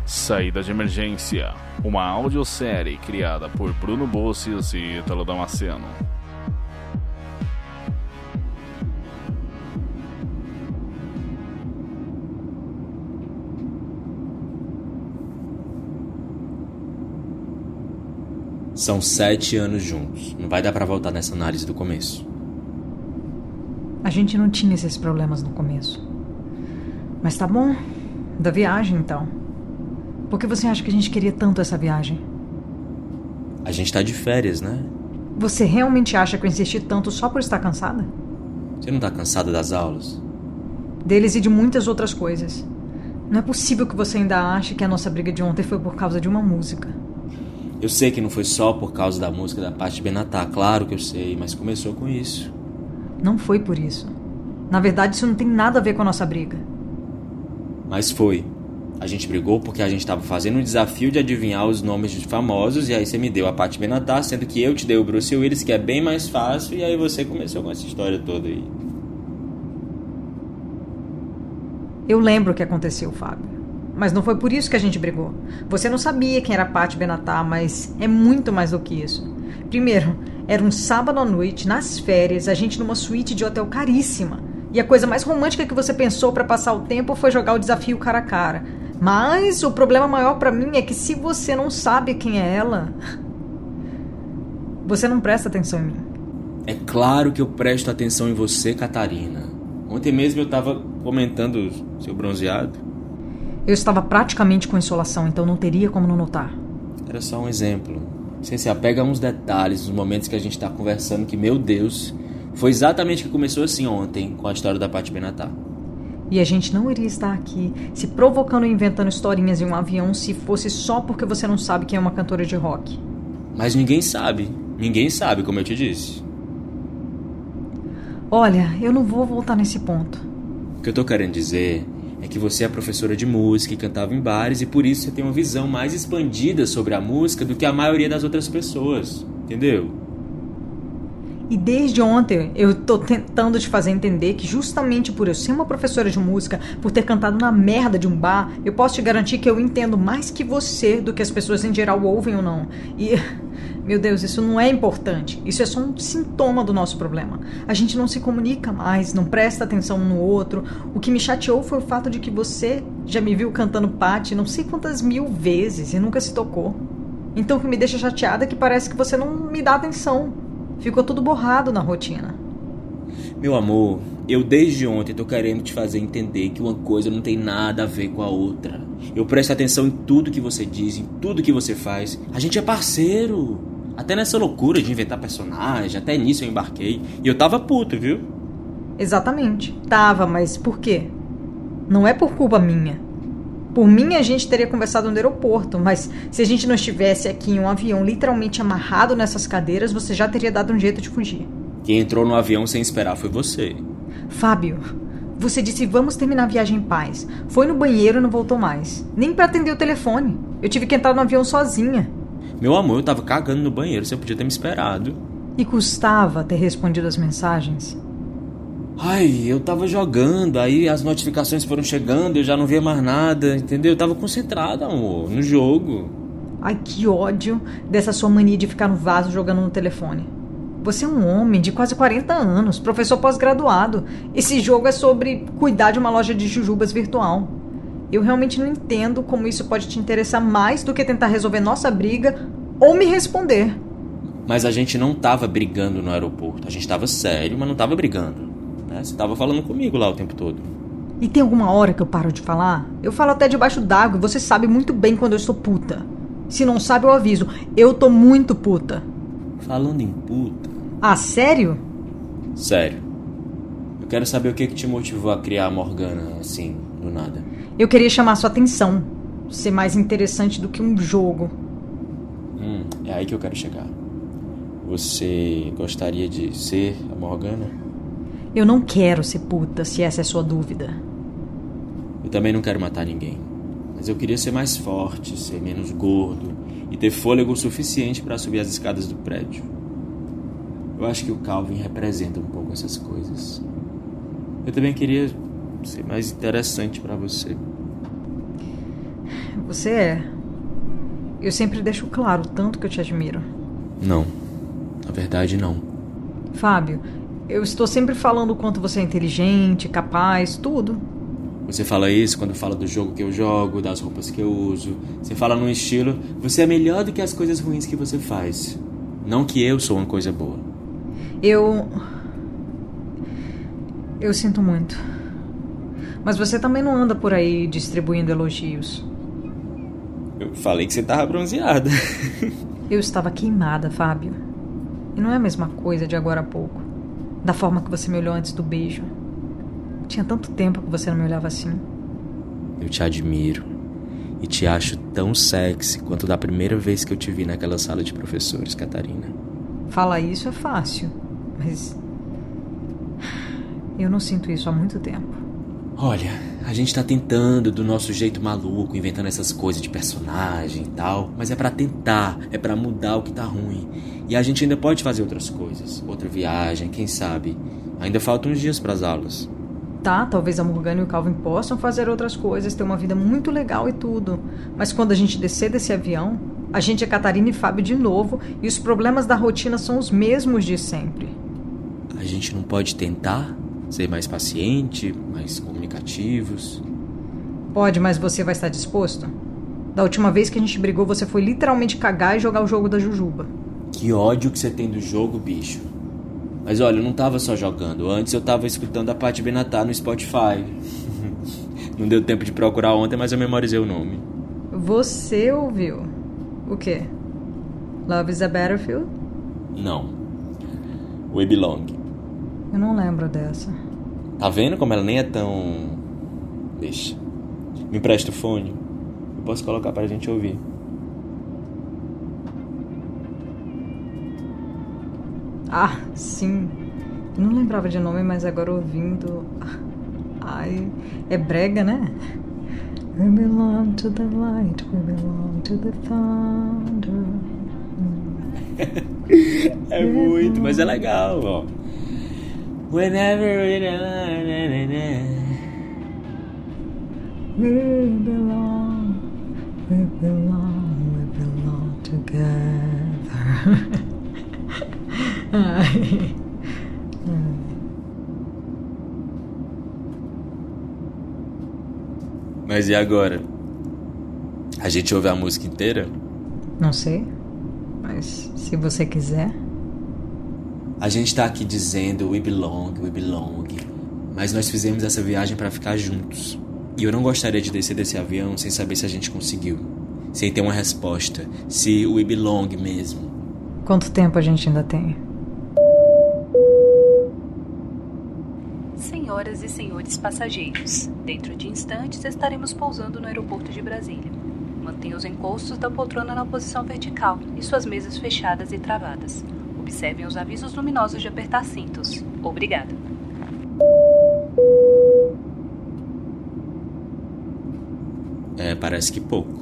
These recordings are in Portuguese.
Saída de Emergência, uma audiosérie criada por Bruno Bossis e Ítalo Damasceno. São 7 anos juntos. Não vai dar pra voltar nessa análise do começo. A gente não tinha esses problemas no começo. Mas tá bom. Da viagem, então. Por que você acha que a gente queria tanto essa viagem? A gente tá de férias, né? Você realmente acha que eu insisti tanto só por estar cansada? Você não tá cansada das aulas? Deles e de muitas outras coisas. Não é possível que você ainda ache que a nossa briga de ontem foi por causa de uma música. Eu sei que não foi só por causa da música da Paty Benatá, claro que eu sei, mas começou com isso. Não foi por isso. Na verdade, isso não tem nada a ver com a nossa briga. Mas foi. A gente brigou porque a gente tava fazendo um desafio de adivinhar os nomes de famosos, e aí você me deu a Paty Benatá, sendo que eu te dei o Bruce Willis, que é bem mais fácil, e aí você começou com essa história toda aí. Eu lembro o que aconteceu, Fábio. Mas não foi por isso que a gente brigou. Você não sabia quem era Paty Benatá, mas é muito mais do que isso. Primeiro, era um sábado à noite, nas férias, a gente numa suíte de hotel caríssima. E a coisa mais romântica que você pensou pra passar o tempo foi jogar o desafio cara a cara. Mas o problema maior pra mim é que se você não sabe quem é ela, você não presta atenção em mim. É claro que eu presto atenção em você, Catarina. Ontem mesmo eu tava comentando seu bronzeado. Eu estava praticamente com insolação, então não teria como não notar. Era só um exemplo. Você se apega a uns detalhes, nos momentos que a gente tá conversando, que, meu Deus, foi exatamente o que começou assim ontem, com a história da Paty Benatá. E a gente não iria estar aqui se provocando e inventando historinhas em um avião se fosse só porque você não sabe quem é uma cantora de rock. Mas ninguém sabe, como eu te disse. Olha, eu não vou voltar nesse ponto. O que eu tô querendo dizer é que você é professora de música e cantava em bares, e por isso você tem uma visão mais expandida sobre a música do que a maioria das outras pessoas, entendeu? E desde ontem eu tô tentando te fazer entender que justamente por eu ser uma professora de música, por ter cantado na merda de um bar, eu posso te garantir que eu entendo mais que você do que as pessoas em geral ouvem ou não. E, meu Deus, isso não é importante. Isso é só um sintoma do nosso problema. A gente não se comunica mais, não presta atenção um no outro. O que me chateou foi o fato de que você já me viu cantando Paty não sei quantas mil vezes e nunca se tocou. Então o que me deixa chateada é que parece que você não me dá atenção. Ficou tudo borrado na rotina. Meu amor, eu desde ontem tô querendo te fazer entender que uma coisa não tem nada a ver com a outra. Eu presto atenção em tudo que você diz, em tudo que você faz. A gente é parceiro. Até nessa loucura de inventar personagem, até nisso eu embarquei. E eu tava puto, viu? Exatamente. Tava, mas por quê? Não é por culpa minha. Por mim, a gente teria conversado no aeroporto, mas se a gente não estivesse aqui em um avião literalmente amarrado nessas cadeiras, você já teria dado um jeito de fugir. Quem entrou no avião sem esperar foi você. Fábio, você disse vamos terminar a viagem em paz. Foi no banheiro e não voltou mais. Nem pra atender o telefone. Eu tive que entrar no avião sozinha. Meu amor, eu tava cagando no banheiro, você podia ter me esperado. E custava ter respondido as mensagens? Ai, eu tava jogando, aí as notificações foram chegando, eu já não via mais nada, entendeu? Eu tava concentrado, amor, no jogo. Ai, que ódio dessa sua mania de ficar no vaso jogando no telefone. Você é um homem de quase 40 anos, professor pós-graduado. Esse jogo é sobre cuidar de uma loja de jujubas virtual. Eu realmente não entendo como isso pode te interessar mais do que tentar resolver nossa briga ou me responder. Mas a gente não tava brigando no aeroporto, a gente tava sério, mas não tava brigando. Você tava falando comigo lá o tempo todo. E tem alguma hora que eu paro de falar? Eu falo até debaixo d'água e você sabe muito bem quando eu estou puta. Se não sabe, eu aviso. Eu tô muito puta. Falando em puta... Ah, sério? Sério. Eu quero saber o que te motivou a criar a Morgana, assim, do nada. Eu queria chamar sua atenção. Ser mais interessante do que um jogo. É aí que eu quero chegar. Você gostaria de ser a Morgana? Eu não quero ser puta, se essa é a sua dúvida. Eu também não quero matar ninguém. Mas eu queria ser mais forte, ser menos gordo e ter fôlego suficiente para subir as escadas do prédio. Eu acho que o Calvin representa um pouco essas coisas. Eu também queria ser mais interessante para você. Você é. Eu sempre deixo claro o tanto que eu te admiro. Não, na verdade não. Fábio, eu estou sempre falando o quanto você é inteligente, capaz, tudo. Você fala isso quando fala do jogo que eu jogo, das roupas que eu uso. Você fala num estilo, você é melhor do que as coisas ruins que você faz. Não que eu sou uma coisa boa. Eu sinto muito. Mas você também não anda por aí distribuindo elogios. Eu falei que você tava bronzeada. Eu estava queimada, Fábio. E não é a mesma coisa de agora a pouco. Da forma que você me olhou antes do beijo. Tinha tanto tempo que você não me olhava assim. Eu te admiro. E te acho tão sexy quanto da primeira vez que eu te vi naquela sala de professores, Catarina. Falar isso é fácil. Mas eu não sinto isso há muito tempo. Olha, a gente tá tentando do nosso jeito maluco, inventando essas coisas de personagem e tal. Mas é pra tentar, é pra mudar o que tá ruim. E a gente ainda pode fazer outras coisas. Outra viagem, quem sabe. Ainda faltam uns dias pras aulas. Tá, talvez a Morgana e o Calvin possam fazer outras coisas, ter uma vida muito legal e tudo. Mas quando a gente descer desse avião, a gente é Catarina e Fábio de novo, e os problemas da rotina são os mesmos de sempre. A gente não pode tentar ser mais paciente, mais comunicativos? Pode, mas você vai estar disposto? Da última vez que a gente brigou, você foi literalmente cagar e jogar o jogo da Jujuba. Que ódio que você tem do jogo, bicho. Mas olha, eu não tava só jogando. Antes eu tava escutando a Paty Benatá no Spotify. Não deu tempo de procurar ontem, mas eu memorizei o nome. Você ouviu? O quê? Love is a Battlefield? Não. We Belong. Eu não lembro dessa. Tá vendo como ela nem é tão... Deixa. Me empresta o fone. Eu posso colocar pra gente ouvir. Ah, sim. Eu não lembrava de nome, mas agora ouvindo... Ai, é brega, né? We belong to the light, we belong to the thunder. É muito, mas é legal, ó. Whenever we belong together. Ai. Mas e agora? A gente ouve a música inteira? Não sei, mas se você quiser. A gente tá aqui dizendo we belong, mas nós fizemos essa viagem pra ficar juntos. E eu não gostaria de descer desse avião sem saber se a gente conseguiu. Sem ter uma resposta. Se we belong mesmo. Quanto tempo a gente ainda tem? Senhoras e senhores passageiros, dentro de instantes estaremos pousando no aeroporto de Brasília. Mantenha os encostos da poltrona na posição vertical e suas mesas fechadas e travadas. Observem os avisos luminosos de apertar cintos. Obrigada. Parece que pouco.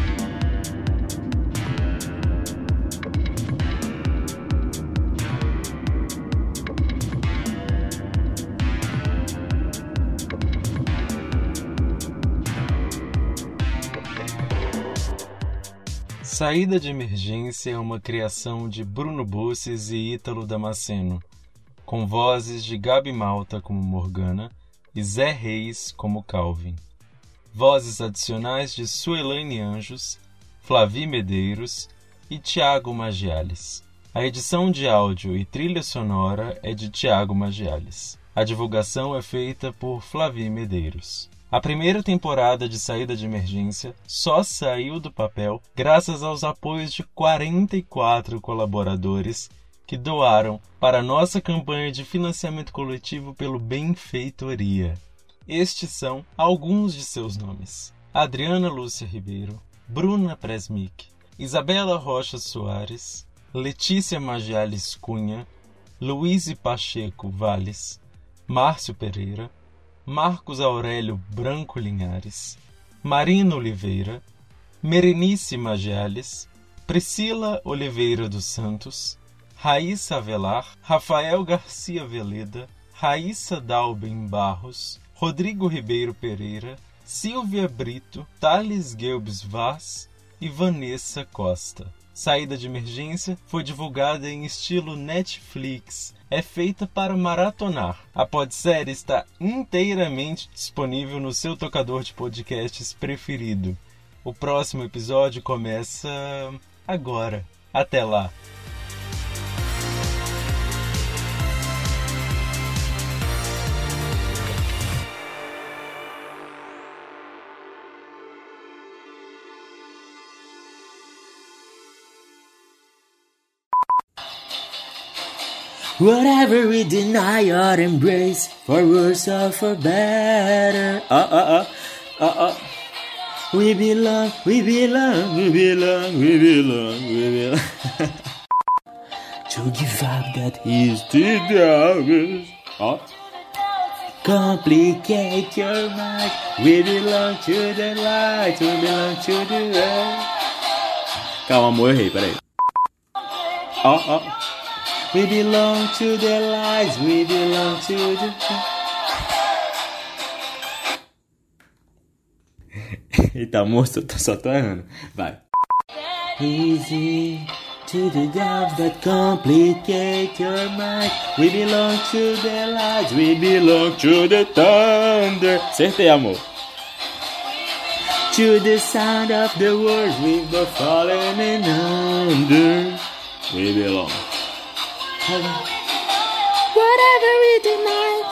Saída de Emergência é uma criação de Bruno Busses e Ítalo Damasceno, com vozes de Gabi Malta como Morgana e Zé Reis como Calvin. Vozes adicionais de Suelaine Anjos, Flavi Medeiros e Tiago Magiales. A edição de áudio e trilha sonora é de Tiago Magiales. A divulgação é feita por Flavi Medeiros. A primeira temporada de Saída de Emergência só saiu do papel graças aos apoios de 44 colaboradores que doaram para a nossa campanha de financiamento coletivo pelo Benfeitoria. Estes são alguns de seus nomes: Adriana Lúcia Ribeiro, Bruna Presmic, Isabela Rocha Soares, Letícia Magiales Cunha, Luíse Pacheco Valles, Márcio Pereira, Marcos Aurélio Branco Linhares, Marina Oliveira, Merenice Magiales, Priscila Oliveira dos Santos, Raíssa Avelar, Rafael Garcia Veleda, Raíssa Dalben Barros, Rodrigo Ribeiro Pereira, Silvia Brito, Thales Guelbs Vaz e Vanessa Costa. Saída de Emergência foi divulgada em estilo Netflix. É feita para maratonar. A podsérie está inteiramente disponível no seu tocador de podcasts preferido. O próximo episódio começa agora. Até lá! Whatever we deny or embrace, for worse or for better. We belong, we belong, we belong, we belong, we belong. To give up that is the darkness. Complicate your mind. We belong to the light, we belong to the light. Calma, amor, eu errei, peraí. We belong to the lights, we belong to the... Eita, moço, eu só tô errando. Vai. Easy to the doubts that complicate your mind. We belong to the lights, we belong to the thunder. Acertei, amor. To the sound of the words we were falling and under. We belong. Whatever we deny,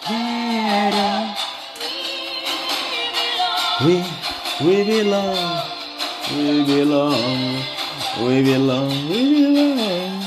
we belong, we belong, we belong, we belong.